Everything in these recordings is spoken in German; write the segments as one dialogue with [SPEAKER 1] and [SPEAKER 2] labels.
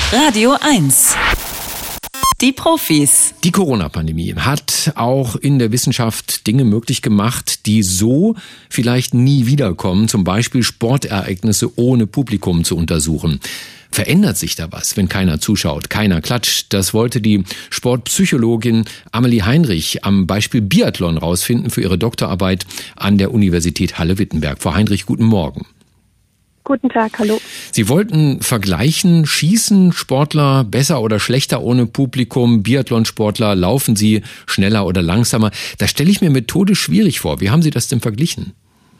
[SPEAKER 1] Radio 1. Die Profis.
[SPEAKER 2] Die Corona-Pandemie hat auch in der Wissenschaft Dinge möglich gemacht, die so vielleicht nie wiederkommen, zum Beispiel Sportereignisse ohne Publikum zu untersuchen. Verändert sich da was, wenn keiner zuschaut, keiner klatscht? Das wollte die Sportpsychologin Amelie Heinrich am Beispiel Biathlon rausfinden für ihre Doktorarbeit an der Universität Halle-Wittenberg. Frau Heinrich, guten Morgen.
[SPEAKER 3] Guten Tag, hallo.
[SPEAKER 2] Sie wollten vergleichen, schießen Sportler besser oder schlechter ohne Publikum? Biathlonsportler, laufen sie schneller oder langsamer? Das stelle ich mir methodisch schwierig vor. Wie haben Sie das denn verglichen?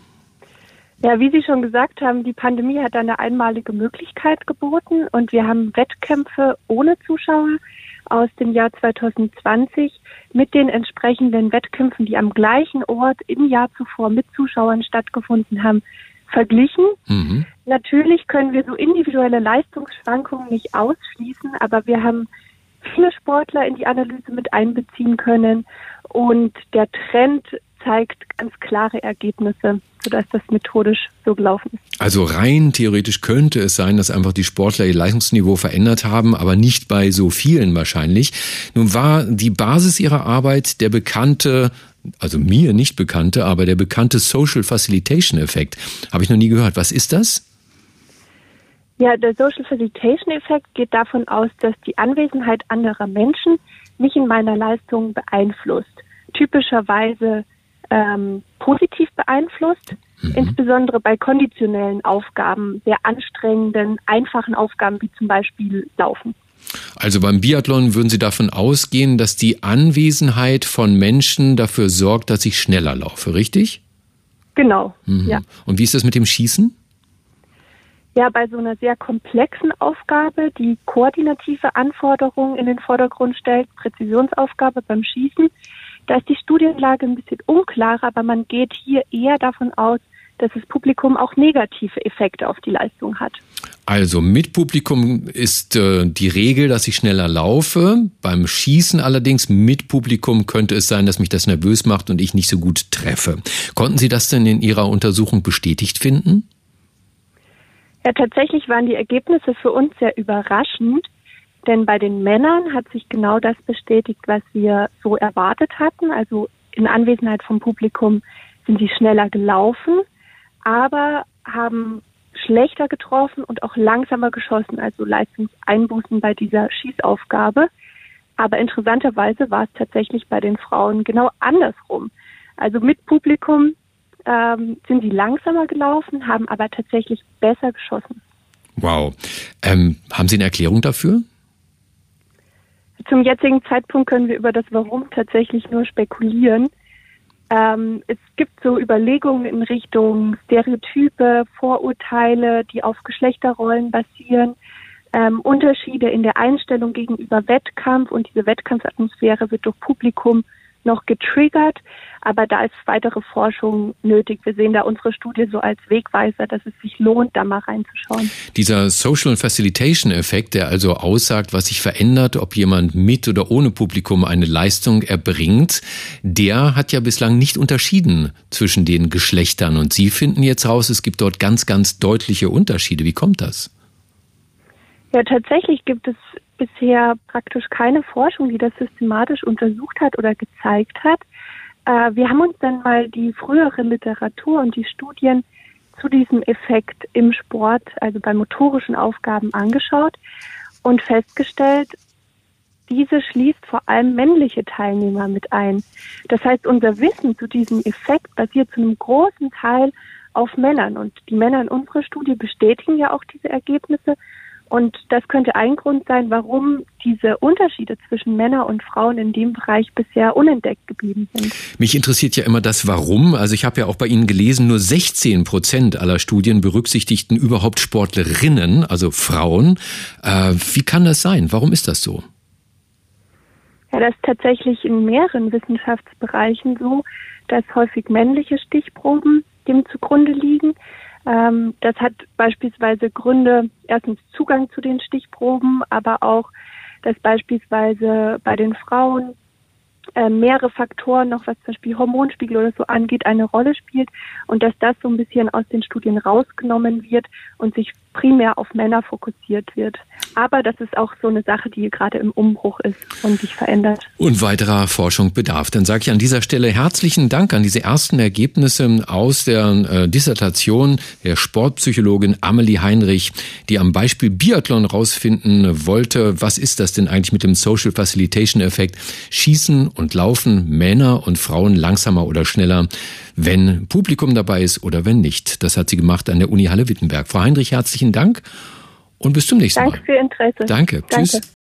[SPEAKER 3] Ja, wie Sie schon gesagt haben, die Pandemie hat eine einmalige Möglichkeit geboten und wir haben Wettkämpfe ohne Zuschauer aus dem Jahr 2020 mit den entsprechenden Wettkämpfen, die am gleichen Ort im Jahr zuvor mit Zuschauern stattgefunden haben, verglichen. Natürlich können wir so individuelle Leistungsschwankungen nicht ausschließen, aber wir haben viele Sportler in die Analyse mit einbeziehen können und der Trend zeigt ganz klare Ergebnisse, sodass das methodisch so gelaufen ist.
[SPEAKER 2] Also rein theoretisch könnte es sein, dass einfach die Sportler ihr Leistungsniveau verändert haben, aber nicht bei so vielen wahrscheinlich. Nun war die Basis ihrer Arbeit der bekannte, also mir nicht bekannte, aber der bekannte Social Facilitation Effekt. Habe ich noch nie gehört. Was ist das?
[SPEAKER 3] Ja, der Social Facilitation Effekt geht davon aus, dass die Anwesenheit anderer Menschen mich in meiner Leistung beeinflusst. Typischerweise positiv beeinflusst, insbesondere bei konditionellen Aufgaben, sehr anstrengenden, einfachen Aufgaben wie zum Beispiel Laufen.
[SPEAKER 2] Also beim Biathlon würden Sie davon ausgehen, dass die Anwesenheit von Menschen dafür sorgt, dass ich schneller laufe, richtig?
[SPEAKER 3] Genau, ja.
[SPEAKER 2] Und wie ist das mit dem Schießen?
[SPEAKER 3] Ja, bei so einer sehr komplexen Aufgabe, die koordinative Anforderungen in den Vordergrund stellt, Präzisionsaufgabe beim Schießen, da ist die Studienlage ein bisschen unklarer, aber man geht hier eher davon aus, dass das Publikum auch negative Effekte auf die Leistung hat.
[SPEAKER 2] Also mit Publikum ist die Regel, dass ich schneller laufe. Beim Schießen allerdings mit Publikum könnte es sein, dass mich das nervös macht und ich nicht so gut treffe. Konnten Sie das denn in Ihrer Untersuchung bestätigt finden?
[SPEAKER 3] Ja, tatsächlich waren die Ergebnisse für uns sehr überraschend, denn bei den Männern hat sich genau das bestätigt, was wir so erwartet hatten. Also in Anwesenheit vom Publikum sind sie schneller gelaufen, aber haben schlechter getroffen und auch langsamer geschossen, also Leistungseinbußen bei dieser Schießaufgabe. Aber interessanterweise war es tatsächlich bei den Frauen genau andersrum. Also mit Publikum sind sie langsamer gelaufen, haben aber tatsächlich besser geschossen.
[SPEAKER 2] Wow. Haben Sie eine Erklärung dafür?
[SPEAKER 3] Zum jetzigen Zeitpunkt können wir über das Warum tatsächlich nur spekulieren. Es gibt so Überlegungen in Richtung Stereotype, Vorurteile, die auf Geschlechterrollen basieren, Unterschiede in der Einstellung gegenüber Wettkampf und diese Wettkampfatmosphäre wird durch Publikum noch getriggert, aber da ist weitere Forschung nötig. Wir sehen da unsere Studie so als Wegweiser, dass es sich lohnt, da mal reinzuschauen.
[SPEAKER 2] Dieser Social Facilitation Effekt, der also aussagt, was sich verändert, ob jemand mit oder ohne Publikum eine Leistung erbringt, der hat ja bislang nicht unterschieden zwischen den Geschlechtern. Und Sie finden jetzt raus, es gibt dort ganz, ganz deutliche Unterschiede. Wie kommt das?
[SPEAKER 3] Ja, tatsächlich gibt es bisher praktisch keine Forschung, die das systematisch untersucht hat oder gezeigt hat. Wir haben uns dann mal die frühere Literatur und die Studien zu diesem Effekt im Sport, also bei motorischen Aufgaben angeschaut und festgestellt, diese schließt vor allem männliche Teilnehmer mit ein. Das heißt, unser Wissen zu diesem Effekt basiert zu einem großen Teil auf Männern und die Männer in unserer Studie bestätigen ja auch diese Ergebnisse. Und das könnte ein Grund sein, warum diese Unterschiede zwischen Männern und Frauen in dem Bereich bisher unentdeckt geblieben sind.
[SPEAKER 2] Mich interessiert ja immer das Warum. Also ich habe ja auch bei Ihnen gelesen, nur 16% aller Studien berücksichtigten überhaupt Sportlerinnen, also Frauen. Wie kann das sein? Warum ist das so?
[SPEAKER 3] Ja, das ist tatsächlich in mehreren Wissenschaftsbereichen so, dass häufig männliche Stichproben dem zugrunde liegen. Das hat beispielsweise Gründe, erstens Zugang zu den Stichproben, aber auch, dass beispielsweise bei den Frauen mehrere Faktoren noch, was zum Beispiel Hormonspiegel oder so angeht, eine Rolle spielt und dass das so ein bisschen aus den Studien rausgenommen wird und sich primär auf Männer fokussiert wird. Aber das ist auch so eine Sache, die gerade im Umbruch ist und sich verändert.
[SPEAKER 2] Und weiterer Forschung bedarf. Dann sage ich an dieser Stelle herzlichen Dank an diese ersten Ergebnisse aus der Dissertation der Sportpsychologin Amelie Heinrich, die am Beispiel Biathlon rausfinden wollte, was ist das denn eigentlich mit dem Social Facilitation Effekt? Schießen und laufen Männer und Frauen langsamer oder schneller, wenn Publikum dabei ist oder wenn nicht. Das hat sie gemacht an der Uni Halle-Wittenberg. Frau Heinrich, herzlichen Dank und bis zum nächsten Mal.
[SPEAKER 3] Danke für Ihr Interesse.
[SPEAKER 2] Danke. Tschüss.